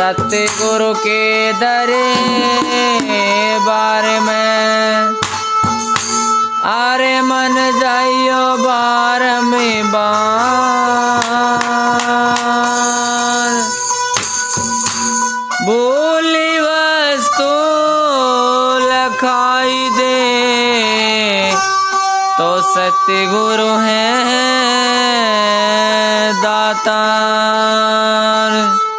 सतगुरु के दरबार में अरे मन जाइयो बार में बार भूली वस्तु लखाई दे तो सतगुरु हैं दातार।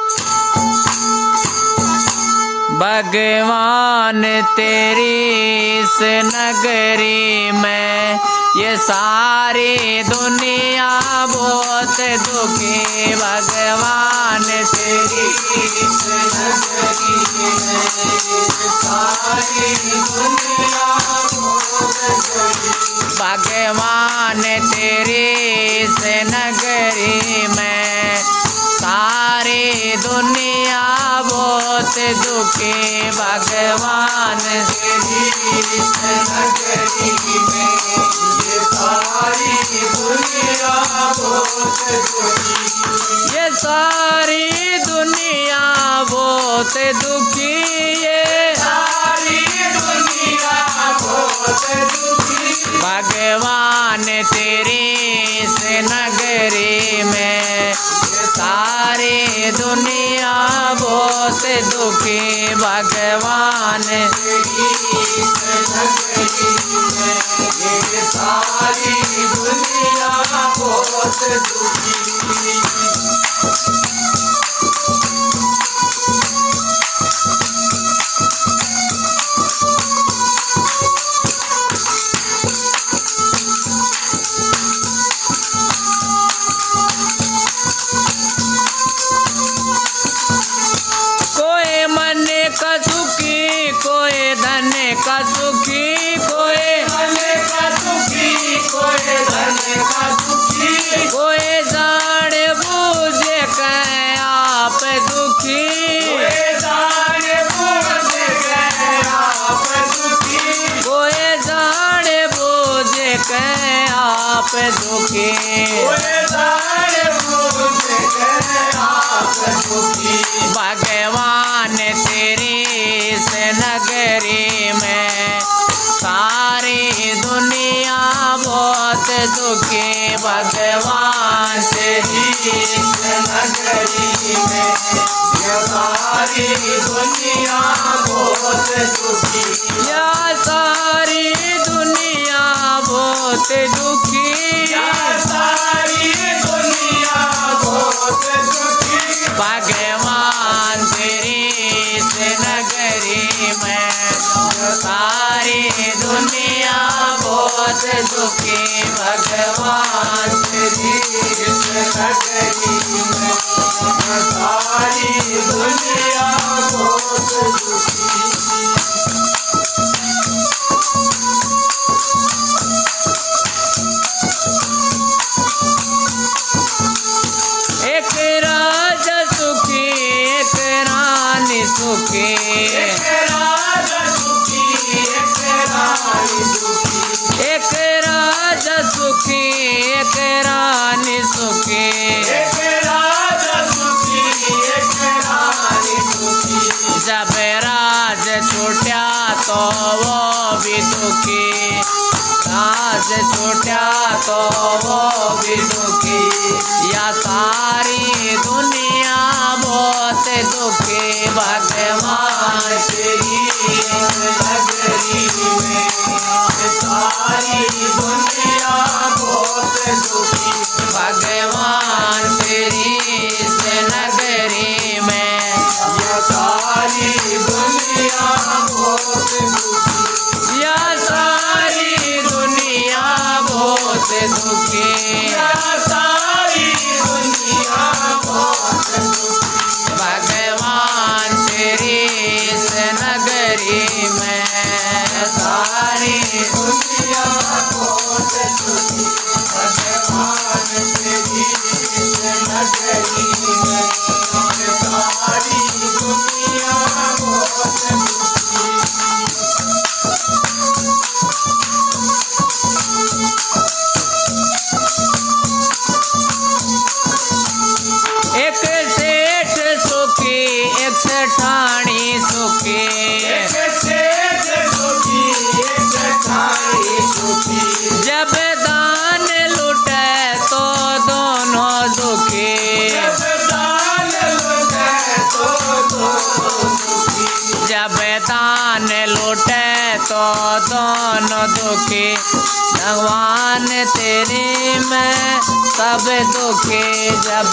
भगवान तेरी इस नगरी में ये सारी दुनिया बहुत दुखी। भगवान तेरी इस नगरी में ये सारी दुनिया बहुत दुखी। भगवान तेरी इस नगरी में सारी दुनिया बहुत दुखी। भगवान तेरी इस नगरी में ये सारी दुनिया बहुत दुखी। ये सारी दुनिया बहुत दुखी। ये सारी दुनिया बहुत दुखी। भगवान तेरी इस नगरी में सारी दुनिया बहुत दुखी। भगवान तेरी इस नगरी में ये सारी दुनिया बहुत दुखी। का सुखी कोई धन का सुखी। कोई धन का सुखी कोई धन का सुखी। कोई जान बूझे कहे आप दुखी। कोई जान बूझे कहे आप दुखी। कोई जान बूझे कहे आप दुखी। कोई जान बूझे कहे आप दुखी। भगवान तेरी इस नगरी में सारी दुनिया बहुत दुखी। भगवान तेरी इस नगरी में ये सारी दुनिया बहुत दुखी। या सारी दुनिया बहुत दुखी। या सारी दुनिया बहुत दुखी। भगवान तेरी इस नगरी में सारी दुनिया बहुत दुखी। भगवान तेरी इस नगरी में सारी दुनिया बहुत दुखी। एक राजा सुखी एक रानी सुखी। एक राजा सुखी एक रानी सुखी। एक राजा सुखी एक रानी सुखी। एक राजा सुखी एक रानी सुखी। जब राज छूटा तो वो भी दुखी। राज छूटा तो वो भी दुखी। या सारी दुनिया बहुत दुखी। भगवान तेरी इस नगरी में सारी दुनिया बहुत दुखी। भगवान तेरी इस नगरी में ये सारी दुनिया बहुत दुखी। या सारी दुनिया बहुत दुखी। या सारी दुनिया बहुत दुखी। भगवान तेरी इस नगरी में सारी दुनिया बहुत दुखी। भगवान तेरी इस नगरी में सारी दुनिया बहुत दुखी। दुखी। जब दान लूटे तो दोनों दुखी। भगवान तेरी में सब दुखी। जब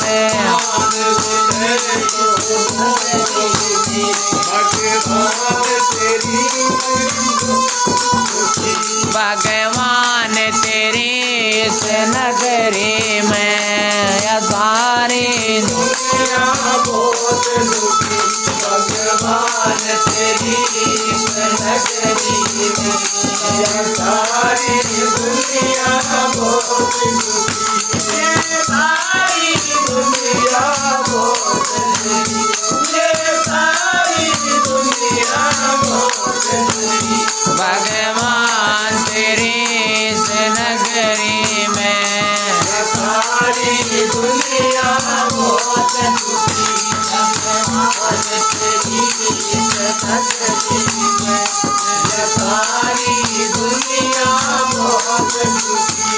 भगवान तेरी इस नगरी में या सारी दुनिया बहुत दुखी। भगवान तेरी इस नगरी में या सारी दुनिया बहुत दुखी। सारी दुनिया बहुत दुखी। सारी दुनिया बहुत दुखी। भगवान तेरी इस नगरी में सारी दुनिया बहुत दुखी। भगवान तेरी इस नगरी में सारी दुनिया बहुत दुखी।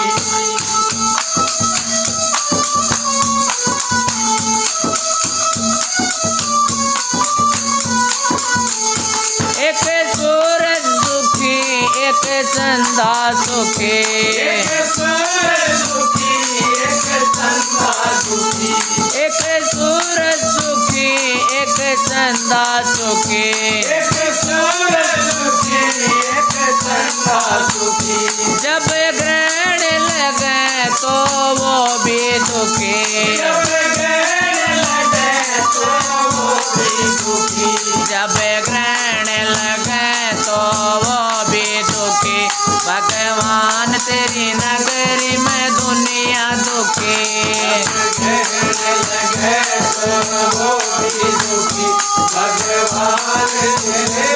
एक सूरज दुखी एक चंदा सुखी। एक सूरज दुखी एक चंदा सुखी। एक सूरज सुखी एक चंदा सुखी। एक सूरज दुखी एक चंदा सुखी। जब ग्रहण लगे तो वो भी दुखी। जब ग्रहण लगे तो वो भी दुखी। जब ग्रहण लगे तो वो भी दुखी। भगवान तेरी नगरी में दुनिया दुखी। लगे तो वो भी दुखी। भगवान तेरी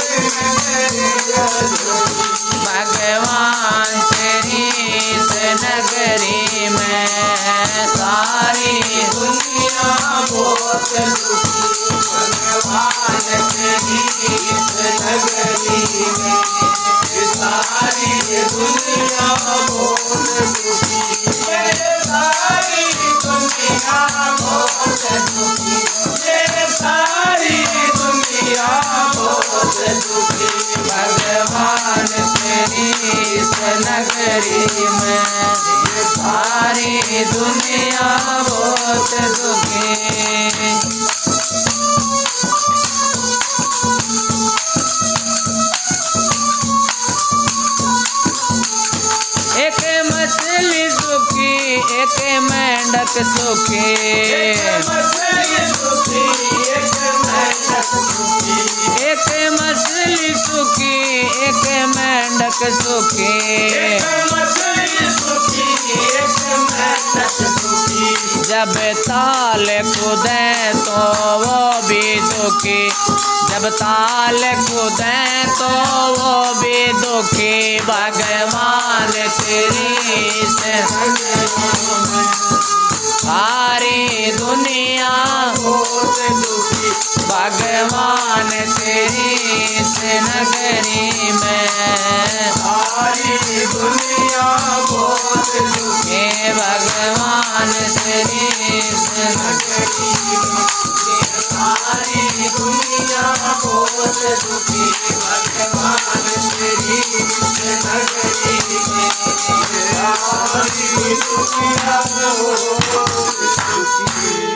भगवान तेरी इस नगरी में सारी दुनिया बहुत दुखी। भगवान तेरी इस नगरी में सारी दुनिया बहुत दुखी। सारी दुनिया बहुत दुखी। सारी दुनिया बहुत दुखी। भगवान तेरी इस नगरी में सारी दुनिया बहुत दुखी। एक मछली सुखी एक मेंढक सुखी। एक मछली सुखी एक मेंढक सुखी। एक मछली सुखी एक मेंढक सुखी। एक मछली सुखी एक मेंढक सुखी। जब ताल कूदे तो वो भी दुखी। जब ताल कूदे तो वो भी दुखी। भगवान तेरी सारी दुनिया बहुत दुखी। भगवान तेरी इस नगरी में सारी दुनिया बहुत दुखी। भगवान तेरी इस नगरी में सारी दुनिया बहुत दुखी। भगवान तेरी इस नगरी में सारी दुनिया बहुत दुखी।